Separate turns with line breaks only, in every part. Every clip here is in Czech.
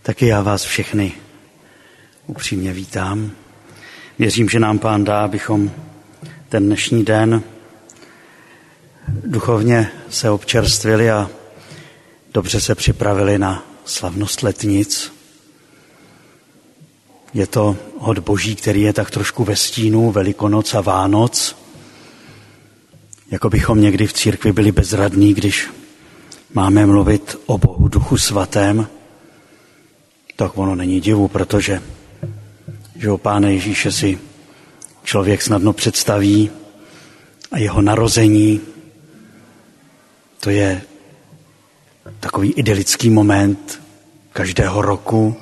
Taky já vás všechny upřímně vítám. Věřím, že nám Pán dá, abychom ten dnešní den duchovně se občerstvili a dobře se připravili na slavnost letnic. Je to hod Boží, který je tak trošku ve stínu Velikonoc a Vánoc. Jako bychom někdy v církvi byli bezradní, když máme mluvit o Bohu Duchu Svatém. Tak ono není divu, protože že o Pána Ježíše si člověk snadno představí a jeho narození, to je takový idylický moment každého roku.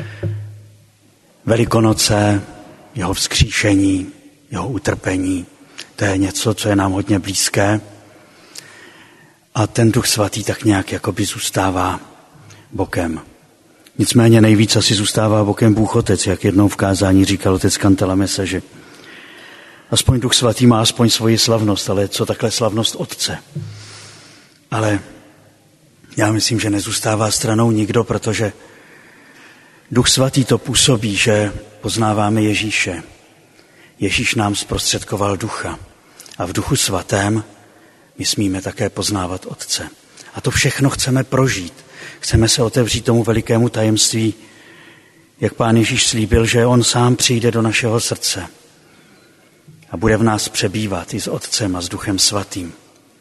Velikonoce, jeho vzkříšení, jeho utrpení, to je něco, co je nám hodně blízké. A ten Duch Svatý tak nějak jakoby zůstává bokem. Nicméně nejvíc asi zůstává bokem Bůh Otec, jak jednou v kázání říkal otec Kantalamese, že aspoň Duch Svatý má aspoň svoji slavnost, ale co takhle slavnost Otce. Ale já myslím, že nezůstává stranou nikdo, protože Duch Svatý to působí, že poznáváme Ježíše. Ježíš nám zprostředkoval Ducha a v Duchu Svatém my smíme také poznávat Otce. A to všechno chceme prožít. Chceme se otevřít tomu velikému tajemství, jak Pán Ježíš slíbil, že on sám přijde do našeho srdce a bude v nás přebývat i s Otcem a s Duchem Svatým.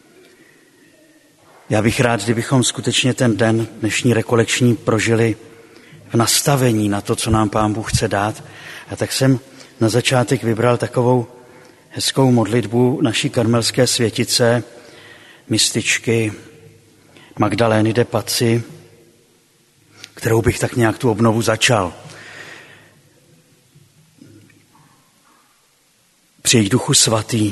Já bych rád, kdybychom skutečně ten den dnešní rekolekční prožili v nastavení na to, co nám Pán Bůh chce dát. A tak jsem na začátek vybral takovou hezkou modlitbu naší karmelské světice, mističky Magdalény de Pazzi, kterou bych tak nějak tu obnovu začal. Přijď Duchu Svatý,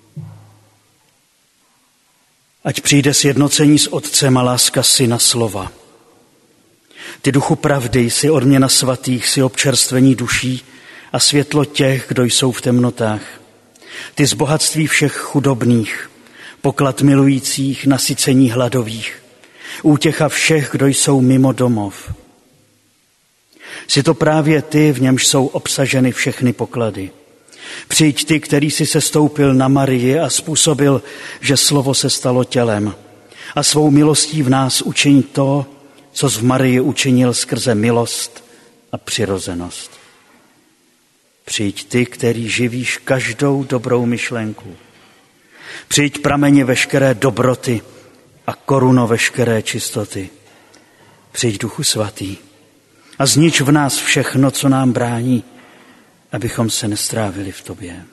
ať přijde sjednocení s Otcem a láska Syna Slova. Ty, Duchu pravdy, jsi odměna svatých, jsi občerstvení duší a světlo těch, kdo jsou v temnotách. Ty z bohatství všech chudobných, poklad milujících, nasycení hladových, útěcha všech, kdo jsou mimo domov. Jsi to právě ty, v němž jsou obsaženy všechny poklady. Přijď ty, který jsi sestoupil na Marii a způsobil, že slovo se stalo tělem. A svou milostí v nás učiň to, co v Marii učinil skrze milost a přirozenost. Přijď ty, který živíš každou dobrou myšlenku. Přijď prameni veškeré dobroty a koruno veškeré čistoty. Přijď Duchu Svatý a znič v nás všechno, co nám brání, abychom se nestrávili v tobě.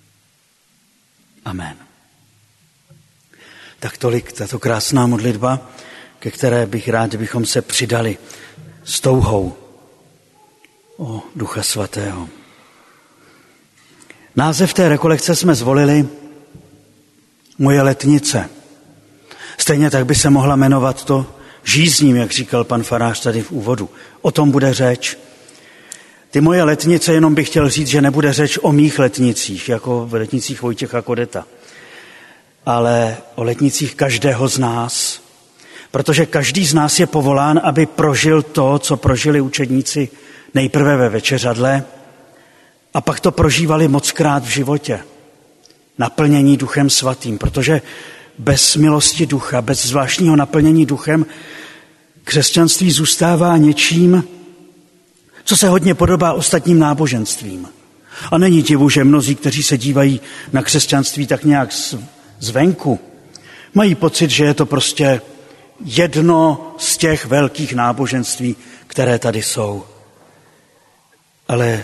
Amen. Tak tolik tato krásná modlitba, ke které bych rád, kdybychom se přidali s touhou o Ducha Svatého. Název té rekolekce jsme zvolili Moje letnice. Stejně tak by se mohla jmenovat to žízním, jak říkal pan farář tady v úvodu. O tom bude řeč. Ty moje letnice, jenom bych chtěl říct, že nebude řeč o mých letnicích, jako v letnicích Vojtěcha Kodeta, ale o letnicích každého z nás, protože každý z nás je povolán, aby prožil to, co prožili učedníci nejprve ve večeřadle a pak to prožívali mockrát v životě. Naplnění Duchem Svatým, protože bez milosti Ducha, bez zvláštního naplnění Duchem, křesťanství zůstává něčím, co se hodně podobá ostatním náboženstvím. A není divu, že mnozí, kteří se dívají na křesťanství tak nějak zvenku, mají pocit, že je to prostě jedno z těch velkých náboženství, které tady jsou. Ale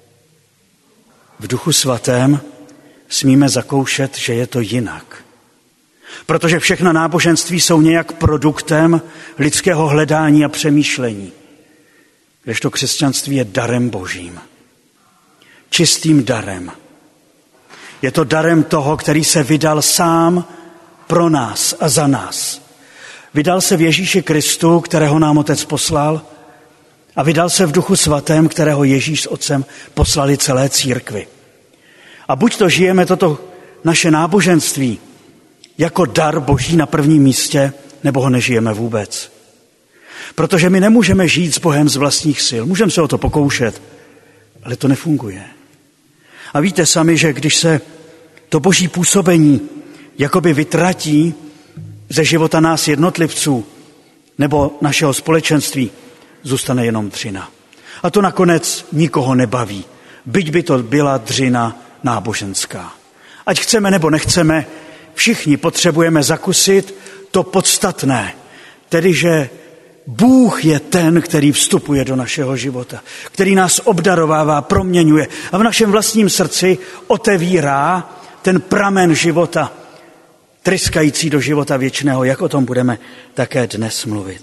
v Duchu Svatém smíme zakoušet, že je to jinak. Protože všechna náboženství jsou nějak produktem lidského hledání a přemýšlení. Kdežto křesťanství je darem Božím. Čistým darem. Je to darem toho, který se vydal sám pro nás a za nás. Vydal se v Ježíši Kristu, kterého nám Otec poslal, a vydal se v Duchu Svatém, kterého Ježíš s Otcem poslali celé církvi. A buď to žijeme toto naše náboženství jako dar Boží na prvním místě, nebo ho nežijeme vůbec. Protože my nemůžeme žít s Bohem z vlastních sil. Můžeme se o to pokoušet, ale to nefunguje. A víte sami, že když se to boží působení jakoby vytratí ze života nás jednotlivců nebo našeho společenství, zůstane jenom dřina. A to nakonec nikoho nebaví, byť by to byla dřina náboženská. Ať chceme nebo nechceme, všichni potřebujeme zakusit to podstatné, tedy že Bůh je ten, který vstupuje do našeho života, který nás obdarovává, proměňuje a v našem vlastním srdci otevírá ten pramen života, tryskající do života věčného, jak o tom budeme také dnes mluvit.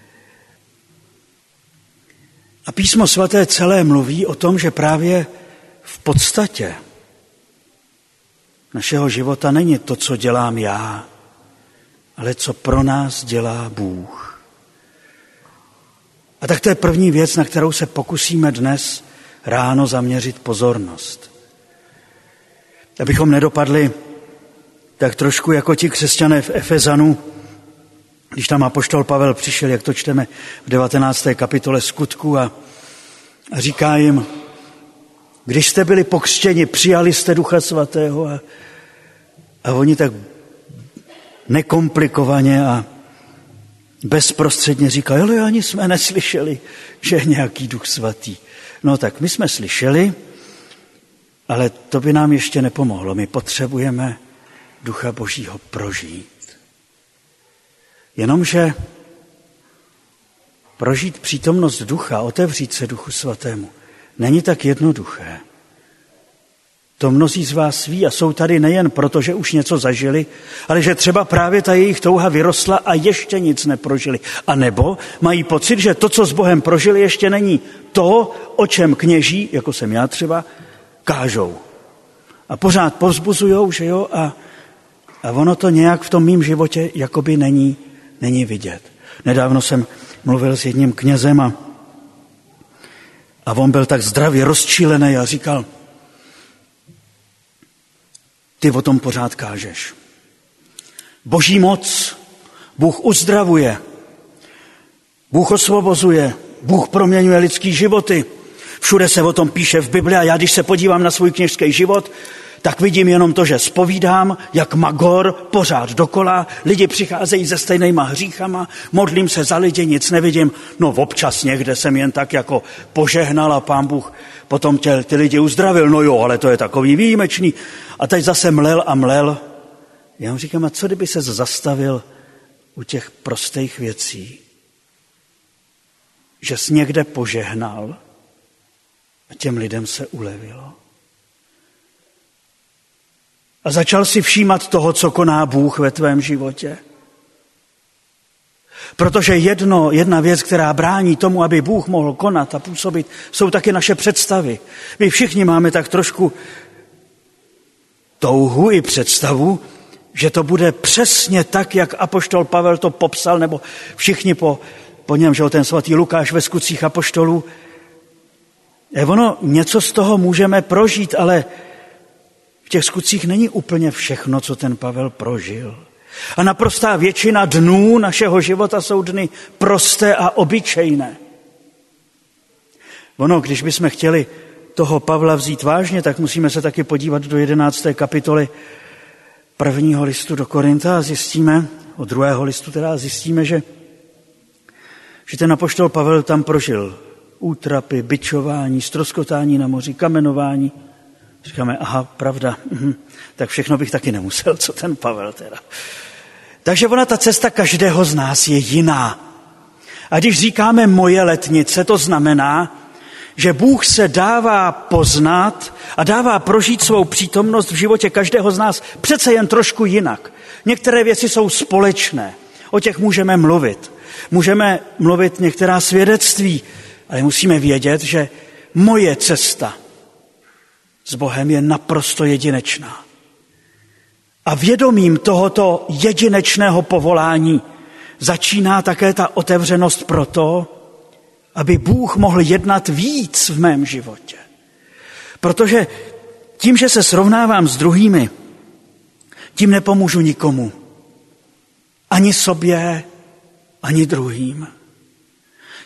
A Písmo svaté celé mluví o tom, že právě v podstatě našeho života není to, co dělám já, ale co pro nás dělá Bůh. A tak to je první věc, na kterou se pokusíme dnes ráno zaměřit pozornost. Abychom nedopadli tak trošku jako ti křesťané v Efezanu, když tam apoštol Pavel přišel, jak to čteme v 19. kapitole Skutků a říká jim, když jste byli pokřtěni, přijali jste Ducha Svatého a oni tak nekomplikovaně a bezprostředně říkají, ale ani jsme neslyšeli, že je nějaký Duch Svatý. No tak my jsme slyšeli, ale to by nám ještě nepomohlo. My potřebujeme Ducha Božího prožít. Jenomže prožít přítomnost Ducha, otevřít se Duchu Svatému, není tak jednoduché. To mnozí z vás ví a jsou tady nejen proto, že už něco zažili, ale že třeba právě ta jejich touha vyrostla a ještě nic neprožili. A nebo mají pocit, že to, co s Bohem prožili, ještě není to, o čem kněží, jako jsem já třeba, kážou. A pořád povzbuzujou, že jo, a ono to nějak v tom mým životě jakoby není vidět. Nedávno jsem mluvil s jedním knězem a on byl tak zdravě rozčílený a říkal, ty o tom pořád kážeš. Boží moc, Bůh uzdravuje, Bůh osvobozuje, Bůh proměňuje lidský životy. Všude se o tom píše v Bibli a já, když se podívám na svůj kněžský život, tak vidím jenom to, že zpovídám, jak magor, pořád dokola, lidi přicházejí se stejnýma hříchama, modlím se za lidi, nic nevidím, no občas někde jsem jen tak jako požehnal a Pán Bůh potom ty lidi uzdravil, no jo, ale to je takový výjimečný. A teď zase mlel a mlel. Já mu říkám, a co kdyby se zastavil u těch prostých věcí, že jsi někde požehnal a těm lidem se ulevilo. A začal si všímat toho, co koná Bůh ve tvém životě. Protože jedna věc, která brání tomu, aby Bůh mohl konat a působit, jsou taky naše představy. My všichni máme tak trošku touhu i představu, že to bude přesně tak, jak apoštol Pavel to popsal, nebo všichni po něm, že ten svatý Lukáš ve Skutcích apoštolů. Ono něco z toho můžeme prožít, ale v těch skutcích není úplně všechno, co ten Pavel prožil. A naprostá většina dnů našeho života jsou dny prosté a obyčejné. Když bychom chtěli toho Pavla vzít vážně, tak musíme se taky podívat do 11. kapitoly 1. listu do Korinta a zjistíme, od 2. listu teda zjistíme, že ten apoštol Pavel tam prožil útrapy, bičování, ztroskotání na moři, kamenování. Říkáme, aha, pravda, tak všechno bych taky nemusel, co ten Pavel teda. Takže ta cesta každého z nás je jiná. A když říkáme moje letnice, to znamená, že Bůh se dává poznat a dává prožít svou přítomnost v životě každého z nás přece jen trošku jinak. Některé věci jsou společné, o těch můžeme mluvit. Můžeme mluvit některá svědectví, ale musíme vědět, že moje cesta s Bohem je naprosto jedinečná. A vědomím tohoto jedinečného povolání začíná také ta otevřenost pro to, aby Bůh mohl jednat víc v mém životě. Protože tím, že se srovnávám s druhými, tím nepomůžu nikomu. Ani sobě, ani druhým.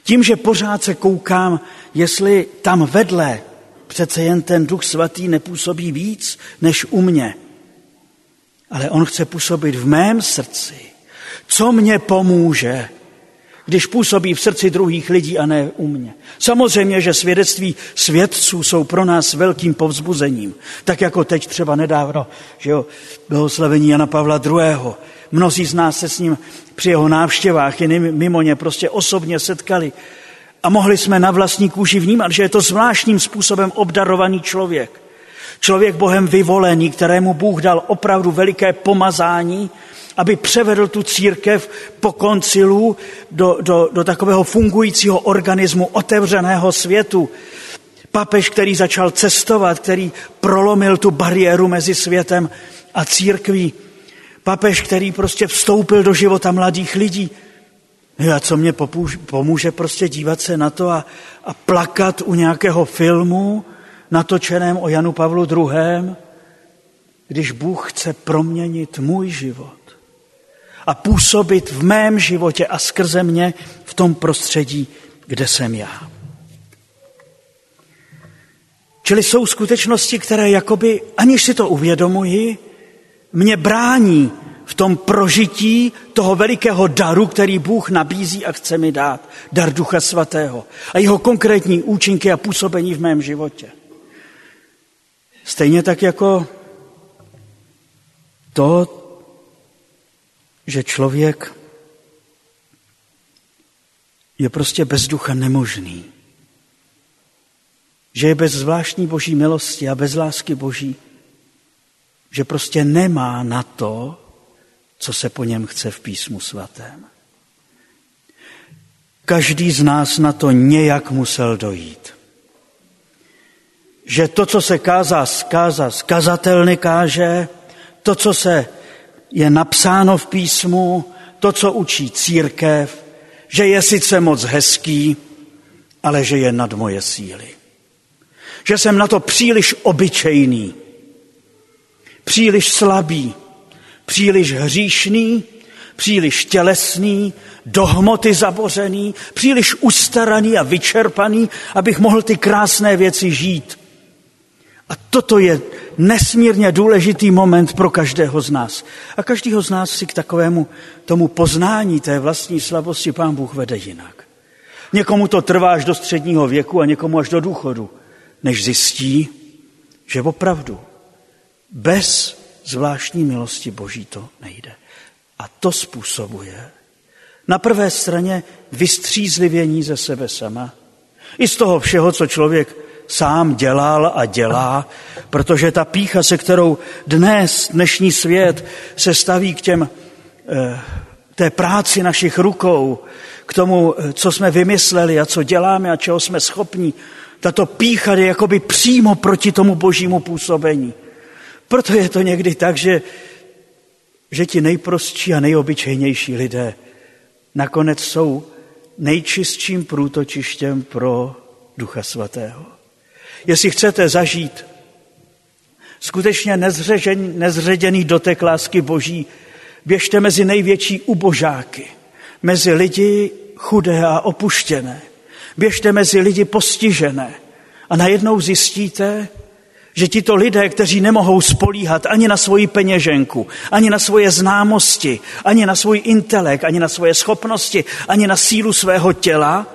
Tím, že pořád se koukám, jestli tam vedle přece jen ten Duch Svatý nepůsobí víc než u mě. Ale on chce působit v mém srdci. Co mě pomůže, když působí v srdci druhých lidí a ne u mě? Samozřejmě, že svědectví svědců jsou pro nás velkým povzbuzením. Tak jako teď třeba nedávno, že jo, blahoslavení Jana Pavla II. Mnozí z nás se s ním při jeho návštěvách i mimo ně prostě osobně setkali a mohli jsme na vlastní kůži vnímat, že je to zvláštním způsobem obdarovaný člověk. Člověk Bohem vyvolený, kterému Bůh dal opravdu veliké pomazání, aby převedl tu církev po koncilu do takového fungujícího organismu otevřeného světu. Papež, který začal cestovat, který prolomil tu bariéru mezi světem a církví. Papež, který prostě vstoupil do života mladých lidí. A co mě pomůže prostě dívat se na to a plakat u nějakého filmu natočeném o Janu Pavlu II., když Bůh chce proměnit můj život a působit v mém životě a skrze mě v tom prostředí, kde jsem já. Čili jsou skutečnosti, které jakoby, aniž si to uvědomuji, mě brání v tom prožití toho velikého daru, který Bůh nabízí a chce mi dát. Dar Ducha Svatého a jeho konkrétní účinky a působení v mém životě. Stejně tak jako to, že člověk je prostě bez ducha nemožný. Že je bez zvláštní boží milosti a bez lásky boží. Že prostě nemá na to, co se po něm chce v písmu svatém. Každý z nás na to nějak musel dojít. Že to, co se kazatel nekáže, to, co se je napsáno v písmu, to, co učí církev, že je sice moc hezký, ale že je nad moje síly. Že jsem na to příliš obyčejný, příliš slabý, příliš hříšný, příliš tělesný, do hmoty zabořený, příliš ustaraný a vyčerpaný, abych mohl ty krásné věci žít. A toto je nesmírně důležitý moment pro každého z nás. A každého z nás si k takovému tomu poznání té vlastní slabosti Pán Bůh vede jinak. Někomu to trvá až do středního věku a někomu až do důchodu, než zjistí, že opravdu bez zvláštní milosti Boží to nejde. A to způsobuje na prvé straně vystřízlivění ze sebe sama. I z toho všeho, co člověk sám dělal a dělá, protože ta pýcha, se kterou dnešní svět se staví k té práci našich rukou, k tomu, co jsme vymysleli a co děláme a čeho jsme schopni, tato pýcha je jakoby přímo proti tomu božímu působení. Proto je to někdy tak, že ti nejprostší a nejobyčejnější lidé nakonec jsou nejčistším průtočištěm pro Ducha Svatého. Jestli chcete zažít skutečně nezředěný dotek lásky Boží, běžte mezi největší ubožáky, mezi lidi chudé a opuštěné, běžte mezi lidi postižené a najednou zjistíte, že tito lidé, kteří nemohou spolíhat ani na svoji peněženku, ani na svoje známosti, ani na svůj intelekt, ani na svoje schopnosti, ani na sílu svého těla,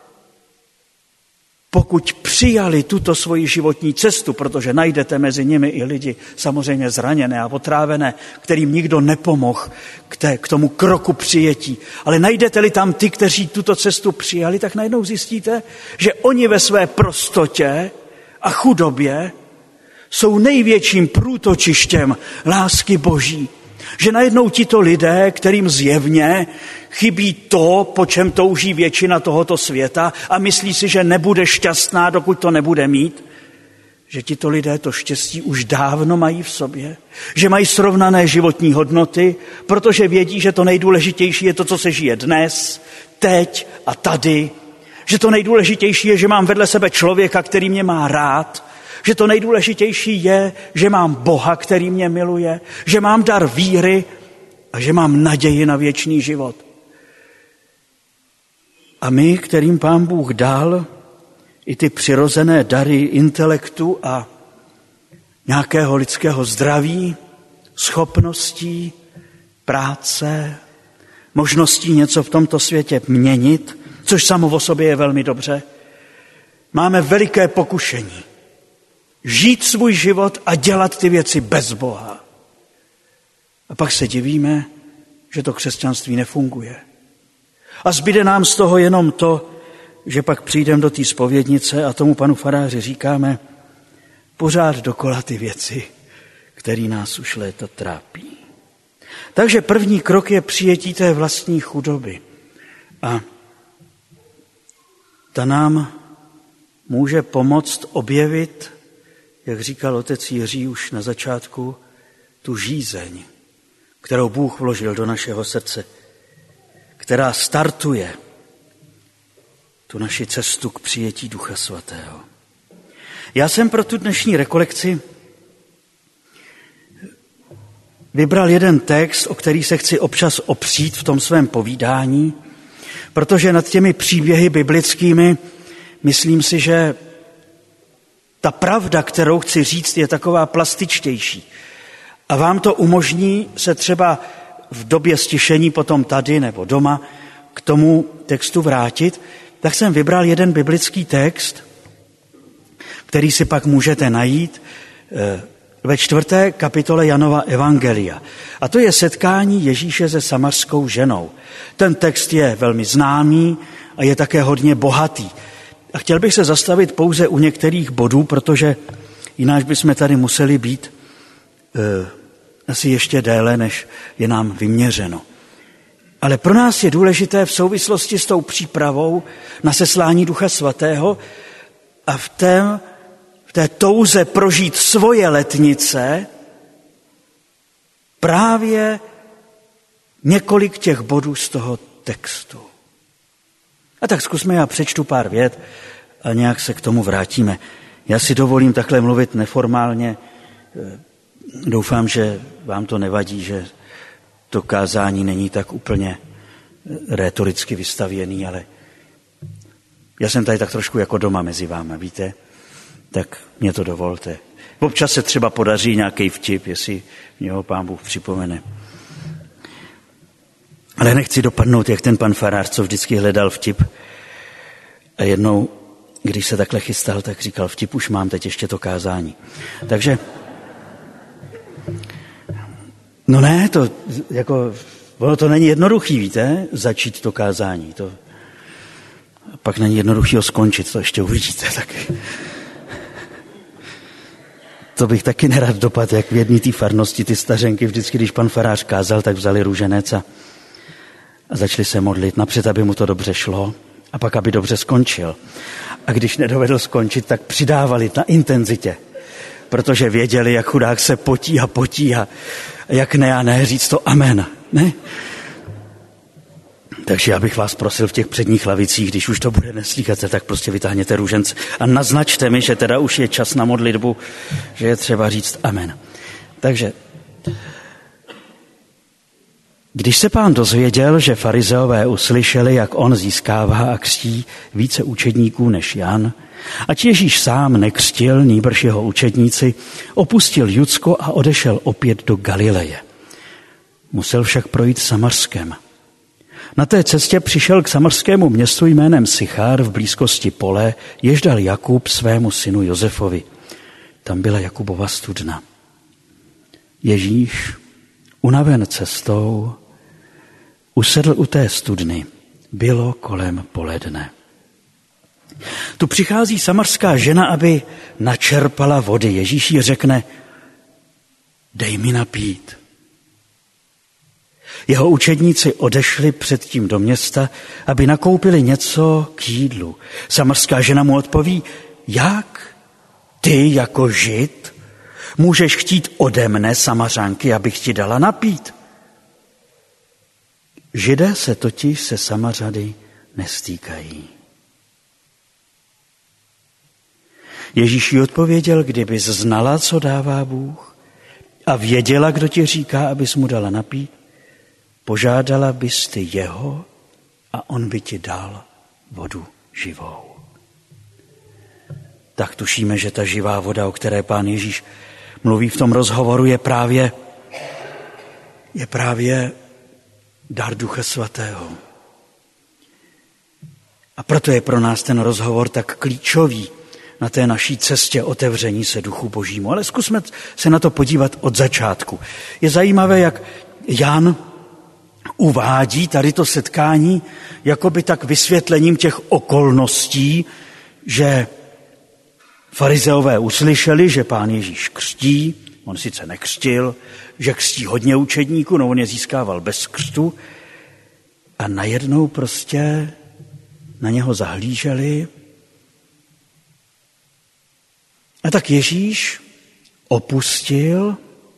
pokud přijali tuto svoji životní cestu, protože najdete mezi nimi i lidi samozřejmě zraněné a otrávené, kterým nikdo nepomohl k tomu kroku přijetí, ale najdete-li tam ty, kteří tuto cestu přijali, tak najednou zjistíte, že oni ve své prostotě a chudobě jsou největším průtočištěm lásky Boží. Že najednou tito lidé, kterým zjevně chybí to, po čem touží většina tohoto světa a myslí si, že nebude šťastná, dokud to nebude mít, že tito lidé to štěstí už dávno mají v sobě, že mají srovnané životní hodnoty, protože vědí, že to nejdůležitější je to, co se žije dnes, teď a tady, že to nejdůležitější je, že mám vedle sebe člověka, který mě má rád, že to nejdůležitější je, že mám Boha, který mě miluje, že mám dar víry a že mám naději na věčný život. A my, kterým Pán Bůh dal i ty přirozené dary intelektu a nějakého lidského zdraví, schopností, práce, možností něco v tomto světě měnit, což samo o sobě je velmi dobře, máme veliké pokušení žít svůj život a dělat ty věci bez Boha. A pak se divíme, že to křesťanství nefunguje. A zbyde nám z toho jenom to, že pak přijdeme do té zpovědnice a tomu panu faráři říkáme pořád dokola ty věci, které nás už léta trápí. Takže první krok je přijetí té vlastní chudoby. A ta nám může pomoct objevit, jak říkal otec Jiří už na začátku, tu žízeň, kterou Bůh vložil do našeho srdce, která startuje tu naši cestu k přijetí Ducha Svatého. Já jsem pro tu dnešní rekolekci vybral jeden text, o který se chci občas opřít v tom svém povídání, protože nad těmi příběhy biblickými myslím si, že ta pravda, kterou chci říct, je taková plastičtější. A vám to umožní se třeba v době stišení potom tady nebo doma k tomu textu vrátit. Tak jsem vybral jeden biblický text, který si pak můžete najít ve 4. kapitole Janova Evangelia. A to je setkání Ježíše se samarskou ženou. Ten text je velmi známý a je také hodně bohatý. A chtěl bych se zastavit pouze u některých bodů, protože jinak bychom tady museli být asi ještě déle, než je nám vyměřeno. Ale pro nás je důležité v souvislosti s tou přípravou na seslání Ducha Svatého a v té touze prožít svoje letnice právě několik těch bodů z toho textu. A tak zkusme, já přečtu pár vět a nějak se k tomu vrátíme. Já si dovolím takhle mluvit neformálně. Doufám, že vám to nevadí, že to kázání není tak úplně rétoricky vystavěný, ale já jsem tady tak trošku jako doma mezi váma, víte? Tak mě to dovolte. Občas se třeba podaří nějaký vtip, jestli mě ho Pán Bůh připomene. Ale nechci dopadnout, jak ten pan farář, co vždycky hledal vtip. A jednou, když se takhle chystal, tak říkal, vtip už mám, teď ještě to kázání. Takže, no ne, to jako, ono to není jednoduchý, víte, začít to kázání. To pak není jednoduchý ho skončit, to ještě uvidíte taky. To bych taky nerad dopadl, jak v jedné té farnosti ty stařenky vždycky, když pan farář kázal, tak vzali růženec a začali se modlit napřed, aby mu to dobře šlo a pak, aby dobře skončil. A když nedovedl skončit, tak přidávali na intenzitě, protože věděli, jak chudák se potí a jak ne a ne říct to amen. Ne? Takže já bych vás prosil v těch předních lavicích, když už to bude neslíchat, tak prostě vytáhněte růžence a naznačte mi, že teda už je čas na modlitbu, že je třeba říct amen. Takže když se Pán dozvěděl, že farizeové uslyšeli, jak on získává a křtí více učedníků než Jan, ač Ježíš sám nekřtil, nýbrž jeho učedníci, opustil Judsko a odešel opět do Galileje. Musel však projít Samarskem. Na té cestě přišel k samarskému městu jménem Sychár v blízkosti pole, jež dal Jakub svému synu Josefovi. Tam byla Jakubova studna. Ježíš, unaven cestou, usedl u té studny. Bylo kolem poledne. Tu přichází samarská žena, aby načerpala vody. Ježíš jí řekne, dej mi napít. Jeho učedníci odešli předtím do města, aby nakoupili něco k jídlu. Samarská žena mu odpoví, jak ty jako Žid můžeš chtít ode mne, Samařanky, abych ti dala napít? Židé se totiž se Samařany nestýkají. Ježíš jí odpověděl, kdybys znala, co dává Bůh a věděla, kdo ti říká, abys mu dala napít, požádala bys ty jeho a on by ti dal vodu živou. Tak tušíme, že ta živá voda, o které Pán Ježíš mluví v tom rozhovoru, je právě dar Ducha Svatého. A proto je pro nás ten rozhovor tak klíčový na té naší cestě otevření se Duchu Božímu. Ale zkusme se na to podívat od začátku. Je zajímavé, jak Jan uvádí tady to setkání jakoby tak vysvětlením těch okolností, že farizeové uslyšeli, že Pán Ježíš křtí, on sice nekřtil, že křtí hodně učedníků, no on je získával bez křtu a najednou prostě na něho zahlíželi. A tak Ježíš opustil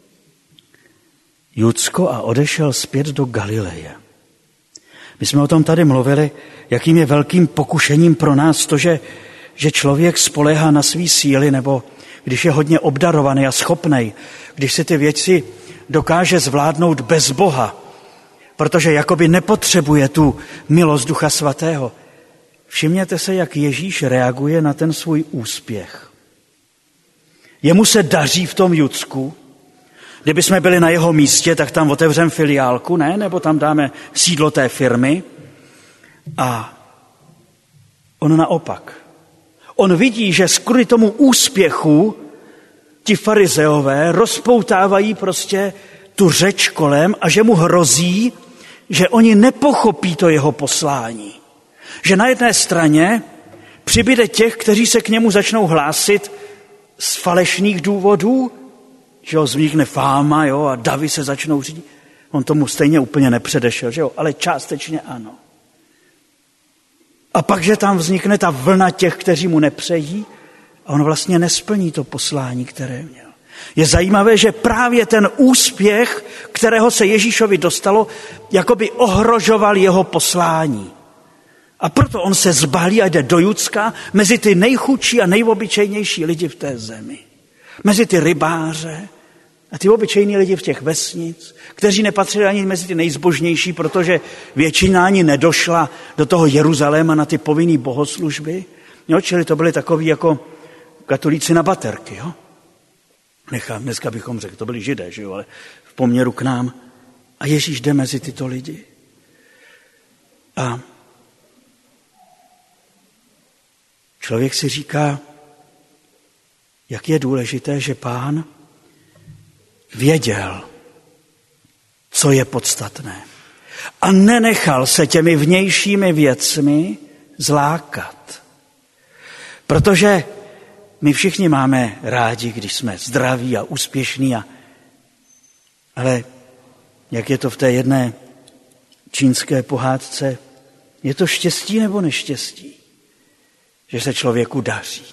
Judsko a odešel zpět do Galileje. My jsme o tom tady mluvili, jakým je velkým pokušením pro nás to, že člověk spoléhá na svý síly, nebo když je hodně obdarovaný a schopnej, když si ty věci dokáže zvládnout bez Boha, protože jakoby nepotřebuje tu milost Ducha Svatého. Všimněte se, jak Ježíš reaguje na ten svůj úspěch. Jemu se daří v tom Judsku. Kdyby jsme byli na jeho místě, tak tam otevřeme filiálku, ne? Nebo tam dáme sídlo té firmy. A on naopak. On vidí, že kvůli tomu úspěchu ti farizeové rozpoutávají prostě tu řeč kolem a že mu hrozí, že oni nepochopí to jeho poslání. Že na jedné straně přibyde těch, kteří se k němu začnou hlásit z falešných důvodů, že ho vznikne fáma, jo, a davy se začnou řídit. On tomu stejně úplně nepředešel, že jo, ale částečně ano. A pak, že tam vznikne ta vlna těch, kteří mu nepřejí a on vlastně nesplní to poslání, které měl. Je zajímavé, že právě ten úspěch, kterého se Ježíšovi dostalo, jakoby ohrožoval jeho poslání. A proto on se zbalí a jde do Judska mezi ty nejchudší a nejobyčejnější lidi v té zemi. Mezi ty rybáře a ty obyčejní lidi v těch vesnic, kteří nepatřili ani mezi ty nejzbožnější, protože většina ani nedošla do toho Jeruzaléma na ty povinné bohoslužby. Jo, čili to byli takoví jako katolíci na baterky. Jo? Dneska bychom řekli, to byli Židé, že jo, ale v poměru k nám. A Ježíš jde mezi tyto lidi. A člověk si říká, jak je důležité, že Pán věděl, co je podstatné. A nenechal se těmi vnějšími věcmi zlákat. Protože my všichni máme rádi, když jsme zdraví a úspěšní, ale jak je to v té jedné čínské pohádce, je to štěstí nebo neštěstí, že se člověku daří.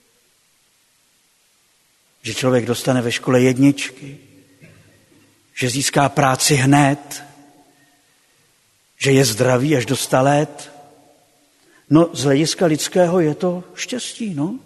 Že člověk dostane ve škole jedničky, že získá práci hned, že je zdravý až do 100 let. No, z hlediska lidského je to štěstí, no.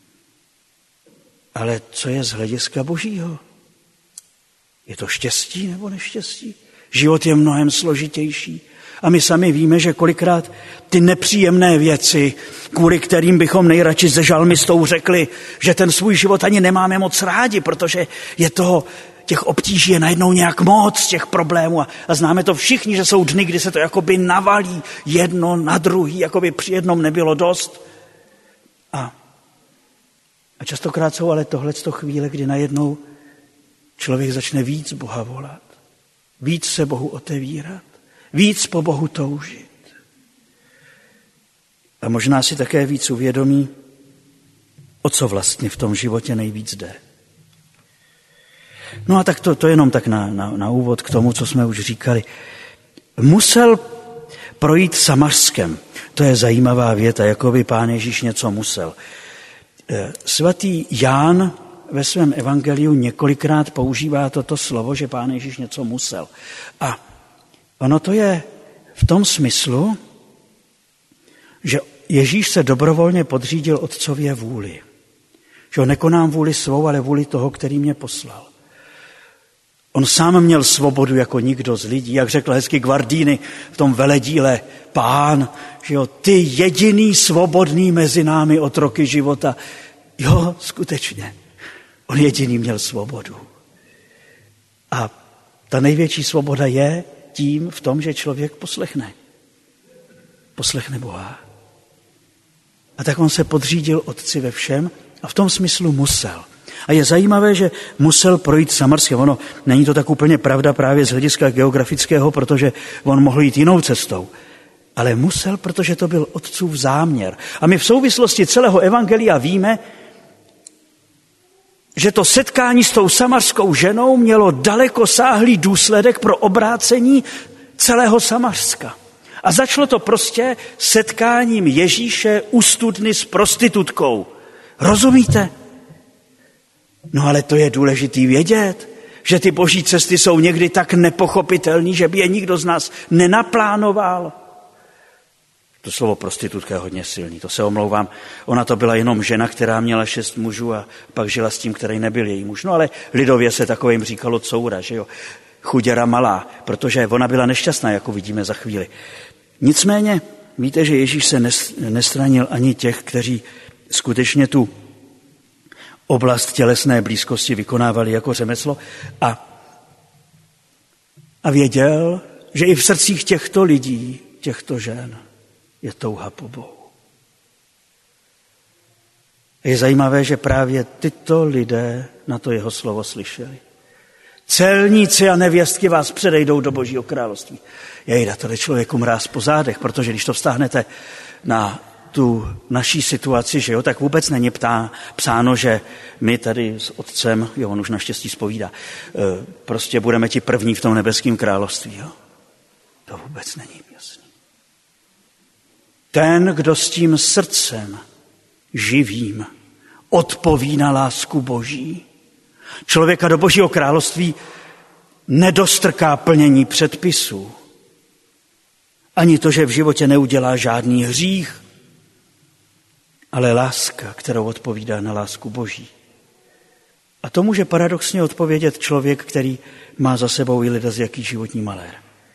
Ale co je z hlediska Božího? Je to štěstí nebo neštěstí? Život je mnohem složitější. A my sami víme, že kolikrát ty nepříjemné věci, kvůli kterým bychom nejradši se žalmistou řekli, že ten svůj život ani nemáme moc rádi, protože je toho, těch obtíží je najednou nějak moc, těch problémů. A známe to všichni, že jsou dny, kdy se to jakoby navalí jedno na druhý, jakoby při jednom nebylo dost. A častokrát jsou ale tohleto chvíle, kdy najednou člověk začne víc Boha volat, víc se Bohu otevírat, víc po Bohu toužit. A možná si také víc uvědomí, o co vlastně v tom životě nejvíc jde. No a tak to jenom tak na úvod k tomu, co jsme už říkali. Musel projít Samařskem. To je zajímavá věta, jako by Pán Ježíš něco musel. Svatý Ján ve svém evangeliu několikrát používá toto slovo, že Pán Ježíš něco musel. A ono to je v tom smyslu, že Ježíš se dobrovolně podřídil Otcově vůli. Že ho nekonám vůli svou, ale vůli toho, který mě poslal. On sám měl svobodu jako nikdo z lidí, jak řekl hezky Guardini v tom veledíle Pán, že jo, ty jediný svobodný mezi námi otroky života. Jo, skutečně, on jediný měl svobodu. A ta největší svoboda je tím v tom, že člověk poslechne. Poslechne Boha. A tak on se podřídil Otci ve všem a v tom smyslu musel. A je zajímavé, že musel projít Samarskem. Ono není to tak úplně pravda právě z hlediska geografického, protože on mohl jít jinou cestou. Ale musel, protože to byl Otcův záměr. A my v souvislosti celého evangelia víme, že to setkání s tou samarskou ženou mělo dalekosáhlý důsledek pro obrácení celého Samarska. A začalo to prostě setkáním Ježíše u studny s prostitutkou. Rozumíte? No ale to je důležitý vědět, že ty boží cesty jsou někdy tak nepochopitelný, že by je nikdo z nás nenaplánoval. To slovo prostitutka je hodně silný, to se omlouvám. Ona to byla jenom žena, která měla 6 mužů a pak žila s tím, který nebyl její muž. No ale lidově se takovým říkalo coura, že jo. Chuděra malá, protože ona byla nešťastná, jako vidíme za chvíli. Nicméně, víte, že Ježíš se nestranil ani těch, kteří skutečně tu oblast tělesné blízkosti vykonávali jako řemeslo a věděl, že i v srdcích těchto lidí, těchto žen, je touha po Bohu. Je zajímavé, že právě tyto lidé na to jeho slovo slyšeli. Celníci a nevěstky vás předejdou do Božího království. Jejda, to jde člověku mráz po zádech, protože když to vztáhnete na tu naší situaci, že jo, tak vůbec není psáno, že my tady s Otcem, jo, on už naštěstí zpovídá, prostě budeme ti první v tom nebeském království, jo. To vůbec není jasný. Ten, kdo s tím srdcem živým odpoví na lásku Boží, člověka do Božího království nedostrká plnění předpisů, ani to, že v životě neudělá žádný hřích, ale láska, kterou odpovídá na lásku Boží. A to může paradoxně odpovědět člověk, který má za sebou i leda z jaký životní malér.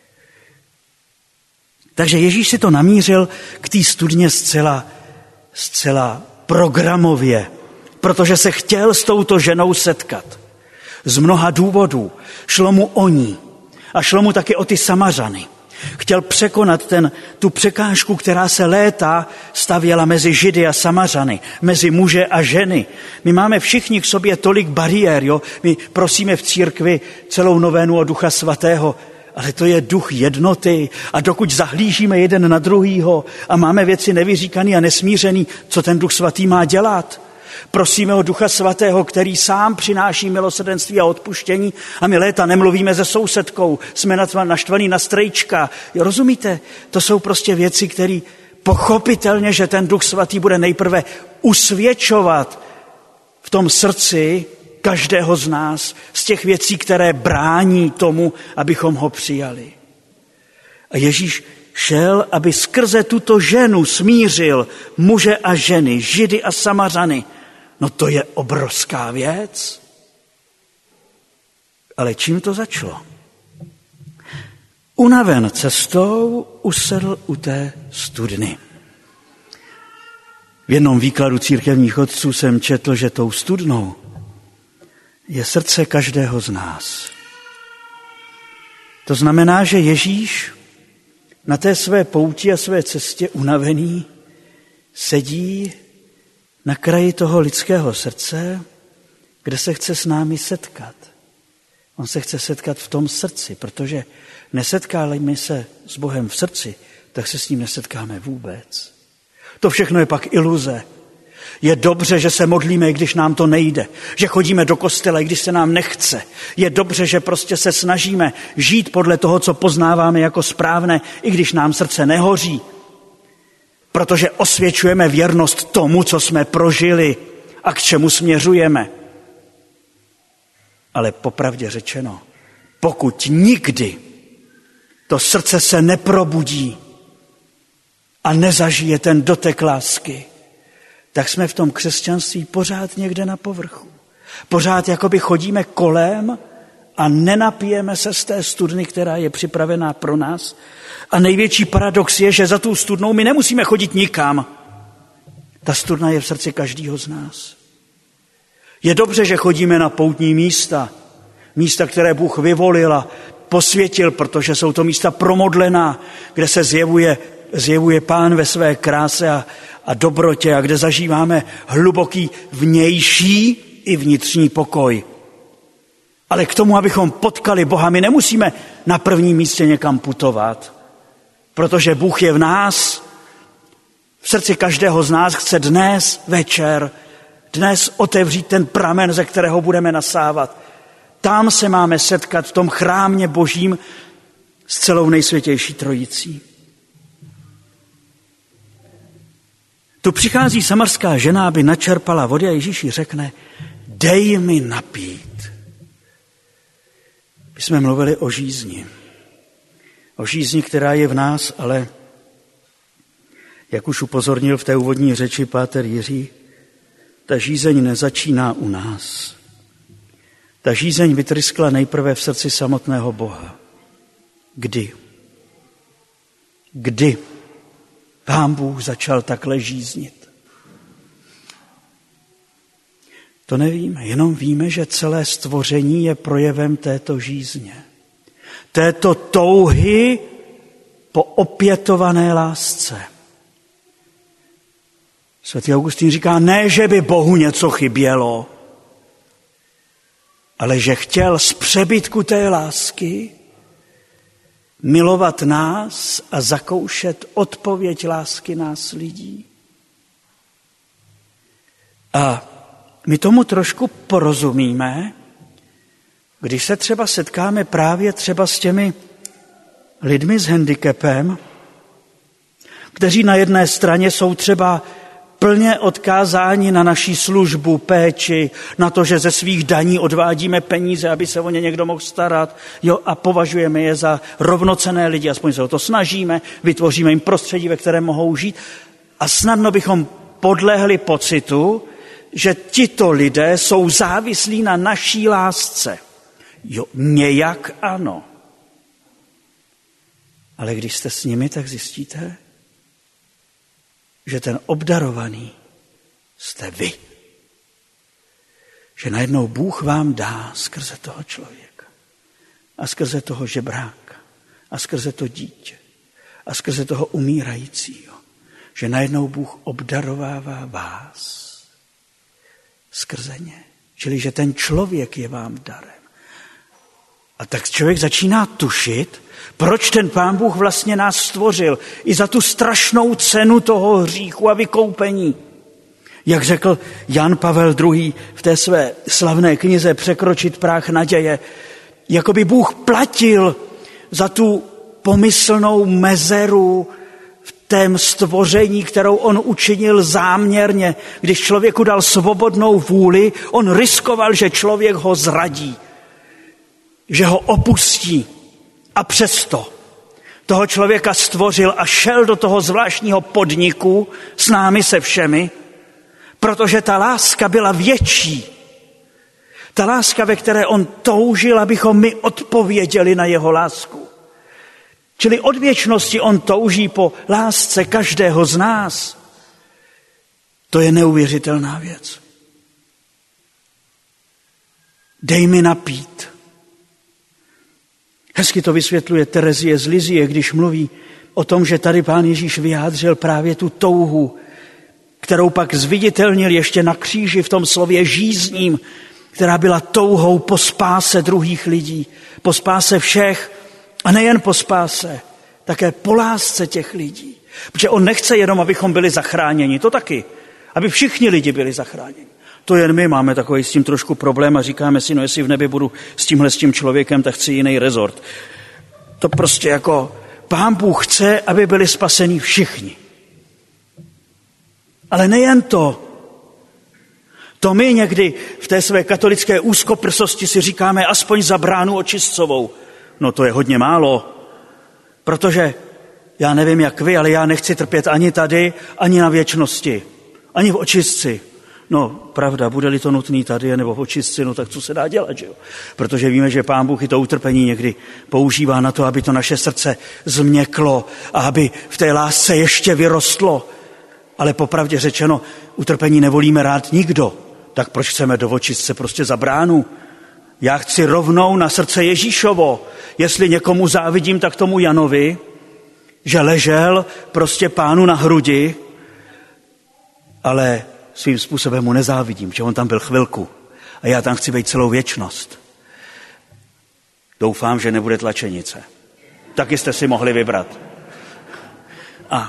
Takže Ježíš si to namířil k té studně zcela programově, protože se chtěl s touto ženou setkat. Z mnoha důvodů. Šlo mu o ní a šlo mu taky o ty Samařany. Chtěl překonat tu překážku, která se léta stavěla mezi Židy a Samařany, mezi muže a ženy. My máme všichni k sobě tolik bariér, jo? My prosíme v církvi celou novénu o Ducha Svatého, ale to je duch jednoty a dokud zahlížíme jeden na druhýho a máme věci nevyříkaný a nesmířený, co ten Duch Svatý má dělat? Prosíme o Ducha Svatého, který sám přináší milosrdenství a odpuštění a my léta nemluvíme se sousedkou, jsme naštvaný na strejčka. Rozumíte? To jsou prostě věci, které pochopitelně, že ten Duch Svatý bude nejprve usvědčovat v tom srdci každého z nás z těch věcí, které brání tomu, abychom ho přijali. A Ježíš šel, aby skrze tuto ženu smířil muže a ženy, Židy a Samařany. No to je obrovská věc. Ale čím to začalo? Unaven cestou usedl u té studny. V jednom výkladu církevních otců jsem četl, že tou studnou je srdce každého z nás. To znamená, že Ježíš na té své pouti a své cestě unavený sedí na kraji toho lidského srdce, kde se chce s námi setkat. On se chce setkat v tom srdci, protože nesetkáme se s Bohem v srdci, tak se s ním nesetkáme vůbec. To všechno je pak iluze. Je dobře, že se modlíme, i když nám to nejde. Že chodíme do kostela, i když se nám nechce. Je dobře, že prostě se snažíme žít podle toho, co poznáváme jako správné, i když nám srdce nehoří. Protože osvědčujeme věrnost tomu, co jsme prožili a k čemu směřujeme. Ale popravdě řečeno, pokud nikdy to srdce se neprobudí a nezažije ten dotek lásky, tak jsme v tom křesťanství pořád někde na povrchu. Pořád jakoby chodíme kolem a nenapijeme se z té studny, která je připravená pro nás. A největší paradox je, že za tou studnou my nemusíme chodit nikam. Ta studna je v srdci každého z nás. Je dobře, že chodíme na poutní místa, které Bůh vyvolil a posvětil, protože jsou to místa promodlená, kde se zjevuje Pán ve své kráse a dobrotě a kde zažíváme hluboký vnější i vnitřní pokoj. Ale k tomu, abychom potkali Boha, my nemusíme na prvním místě někam putovat, protože Bůh je v nás, v srdci každého z nás chce dnes večer, dnes otevřít ten pramen, ze kterého budeme nasávat. Tam se máme setkat v tom chrámě Božím s celou nejsvětější trojicí. Tu přichází samarská žena, aby načerpala vody a Ježíš jí řekne, dej mi napít. My jsme mluvili o žízni. O žízni, která je v nás, ale jak už upozornil v té úvodní řeči páter Jiří, ta žízeň nezačíná u nás. Ta žízeň vytryskla nejprve v srdci samotného Boha. Kdy? Kdy Pán Bůh začal takhle žíznit? To nevíme, jenom víme, že celé stvoření je projevem této žízně. Této touhy po opětované lásce. Svatý Augustín říká, ne, že by Bohu něco chybělo, ale že chtěl z přebytku té lásky milovat nás a zakoušet odpověď lásky nás lidí. A my tomu trošku porozumíme, když se třeba setkáme právě třeba s těmi lidmi s handicapem, kteří na jedné straně jsou třeba plně odkázáni na naši službu, péči, na to, že ze svých daní odvádíme peníze, aby se o ně někdo mohl starat, a považujeme je za rovnocenné lidi, aspoň se o to snažíme, vytvoříme jim prostředí, ve kterém mohou žít a snadno bychom podlehli pocitu, že tito lidé jsou závislí na naší lásce. Nějak ano. Ale když jste s nimi, tak zjistíte, že ten obdarovaný jste vy. Že najednou Bůh vám dá skrze toho člověka a skrze toho žebráka a skrze to dítě a skrze toho umírajícího. Že najednou Bůh obdarovává vás skrze ně. Čili, že ten člověk je vám darem. A tak člověk začíná tušit, proč ten Pán Bůh vlastně nás stvořil i za tu strašnou cenu toho hříchu a vykoupení. Jak řekl Jan Pavel II. V té své slavné knize Překročit práh naděje, jako by Bůh platil za tu pomyslnou mezeru v tém stvoření, kterou on učinil záměrně. Když člověku dal svobodnou vůli, on riskoval, že člověk ho zradí, že ho opustí. A přesto toho člověka stvořil a šel do toho zvláštního podniku s námi se všemi, protože ta láska byla větší. Ta láska, ve které on toužil, abychom my odpověděli na jeho lásku. Čili od věčnosti on touží po lásce každého z nás. To je neuvěřitelná věc. Dej mi napít. Hezky to vysvětluje Terezie z Lizie, když mluví o tom, že tady Pán Ježíš vyjádřil právě tu touhu, kterou pak zviditelnil ještě na kříži v tom slově žízním, která byla touhou po spáse druhých lidí, po spáse všech a nejen po spáse, také po lásce těch lidí. Protože on nechce jenom, abychom byli zachráněni, to taky, aby všichni lidi byli zachráněni. To jen my máme takový s tím trošku problém a říkáme si, no jestli v nebi budu s tím člověkem, tak chci jiný rezort. To prostě jako Pán Bůh chce, aby byli spaseni všichni. Ale nejen to. To my někdy v té své katolické úzkoprsosti si říkáme aspoň za bránu očistcovou. No to je hodně málo, protože já nevím jak vy, ale já nechci trpět ani tady, ani na věčnosti, ani v očistci. No, pravda, bude-li to nutný tady, nebo v očistci, no tak co se dá dělat, že jo? Protože víme, že Pán Bůh i to utrpení někdy používá na to, aby to naše srdce změklo a aby v té lásce ještě vyrostlo. Ale popravdě řečeno, utrpení nevolíme rád nikdo. Tak proč chceme do očistce prostě za bránu? Já chci rovnou na srdce Ježíšovo. Jestli někomu závidím, tak tomu Janovi, že ležel prostě Pánu na hrudi, ale svým způsobem mu nezávidím, že on tam byl chvilku a já tam chci být celou věčnost. Doufám, že nebude tlačenice. Taky jste si mohli vybrat. A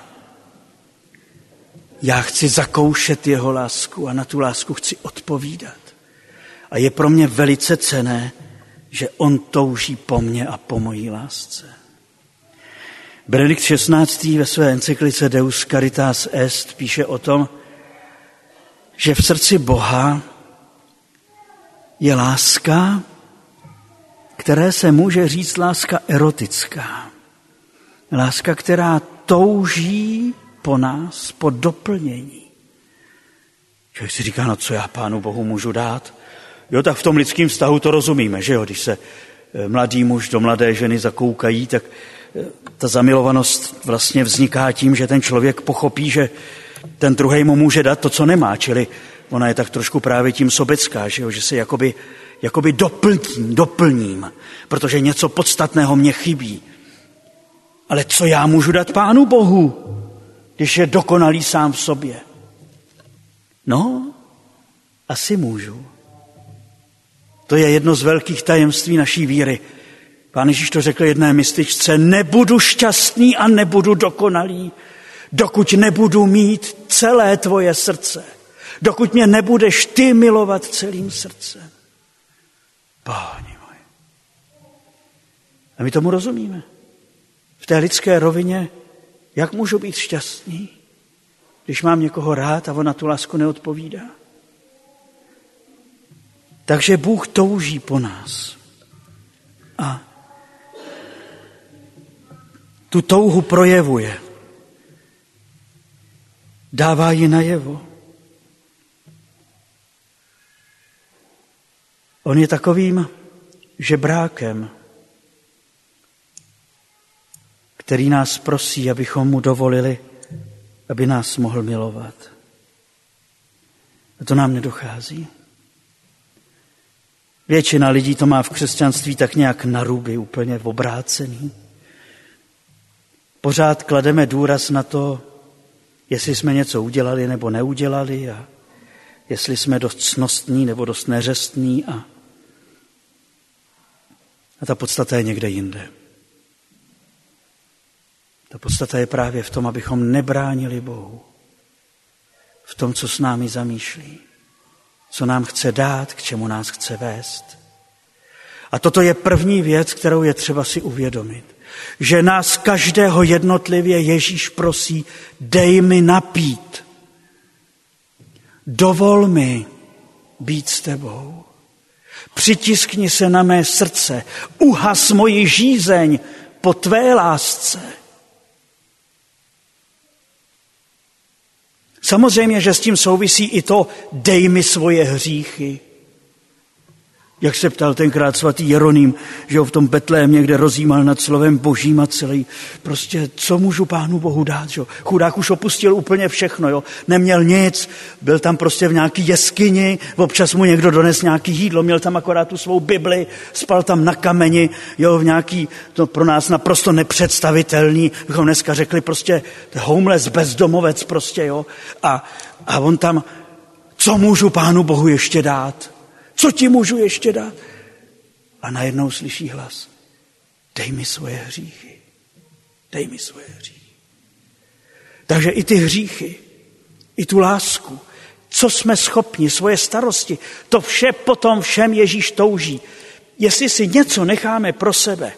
já chci zakoušet jeho lásku a na tu lásku chci odpovídat. A je pro mě velice cenné, že on touží po mně a po mojí lásce. Benedikt XVI. Ve své encyklice Deus Caritas Est píše o tom, že v srdci Boha je láska, které se může říct láska erotická. Láska, která touží po nás, po doplnění. Člověk si říká, no co já Pánu Bohu můžu dát? Jo, tak v tom lidském vztahu to rozumíme, že jo? Když se mladý muž do mladé ženy zakoukají, tak ta zamilovanost vlastně vzniká tím, že ten člověk pochopí, že ten druhej mu může dát to, co nemá, čili ona je tak trošku právě tím sobecká, že, jo? Že se jakoby doplním, protože něco podstatného mě chybí. Ale co já můžu dát Pánu Bohu, když je dokonalý sám v sobě? No, asi můžu. To je jedno z velkých tajemství naší víry. Pán Ježíš to řekl jedné mističce, nebudu šťastný a nebudu dokonalý, dokud nebudu mít celé tvoje srdce, dokud mě nebudeš ty milovat celým srdcem. Páni můj. A my tomu rozumíme. V té lidské rovině, jak můžu být šťastný, když mám někoho rád a on na tu lásku neodpovídá? Takže Bůh touží po nás. A tu touhu projevuje. Dává ji najevo. On je takovým žebrákem, který nás prosí, abychom mu dovolili, aby nás mohl milovat. A to nám nedochází. Většina lidí to má v křesťanství tak nějak na ruby, úplně obrácený. Pořád klademe důraz na to, jestli jsme něco udělali nebo neudělali a jestli jsme dost cnostní nebo dost neřestní a ta podstata je někde jinde. Ta podstata je právě v tom, abychom nebránili Bohu. V tom, co s námi zamýšlí. Co nám chce dát, k čemu nás chce vést. A toto je první věc, kterou je třeba si uvědomit. Že nás každého jednotlivě Ježíš prosí, dej mi napít. Dovol mi být s tebou. Přitiskni se na mé srdce. Uhas moji žízeň po tvé lásce. Samozřejmě, že s tím souvisí i to, dej mi svoje hříchy. Jak se ptal tenkrát svatý Jeroným, že ho v tom Betlémě, kde rozjímal nad slovem Božím a celý, prostě co můžu Pánu Bohu dát, že? Chudák už opustil úplně všechno, jo? Neměl nic, byl tam prostě v nějaký jeskyni, občas mu někdo dones nějaký jídlo, měl tam akorát tu svou Bibli, spal tam na kameni, jo, v nějaký, to pro nás naprosto nepředstavitelný, bychom dneska řekli prostě homeless, bezdomovec prostě, jo? A on tam, co můžu Pánu Bohu ještě dát? Co ti můžu ještě dát? A najednou slyší hlas. Dej mi svoje hříchy. Dej mi svoje hříchy. Takže i ty hříchy, i tu lásku, co jsme schopni, svoje starosti, to vše potom všem Ježíš touží. Jestli si něco necháme pro sebe,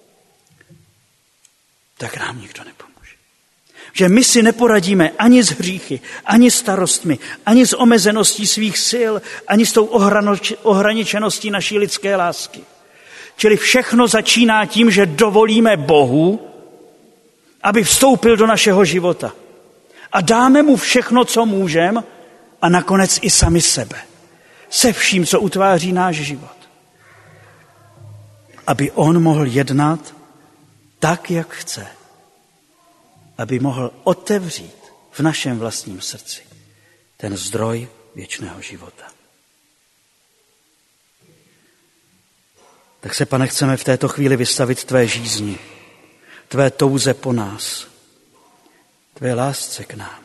tak nám nikdo nepomůže. Že my si neporadíme ani s hříchy, ani starostmi, ani s omezeností svých sil, ani s tou ohraničeností naší lidské lásky. Čili všechno začíná tím, že dovolíme Bohu, aby vstoupil do našeho života. A dáme mu všechno, co můžeme, a nakonec i sami sebe. Se vším, co utváří náš život. Aby on mohl jednat tak, jak chce. Aby mohl otevřít v našem vlastním srdci ten zdroj věčného života. Tak se, Pane, chceme v této chvíli vystavit tvé žízni, tvé touze po nás, tvé lásce k nám.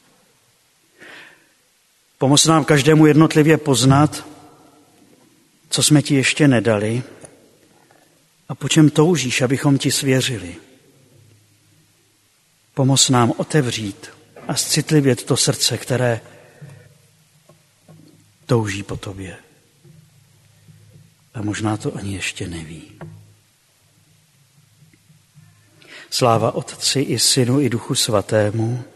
Pomoz nám každému jednotlivě poznat, co jsme ti ještě nedali a po čem toužíš, abychom ti svěřili. Pomoz nám otevřít a zcitlivět to srdce, které touží po tobě. A možná to ani ještě neví. Sláva Otci i Synu i Duchu Svatému,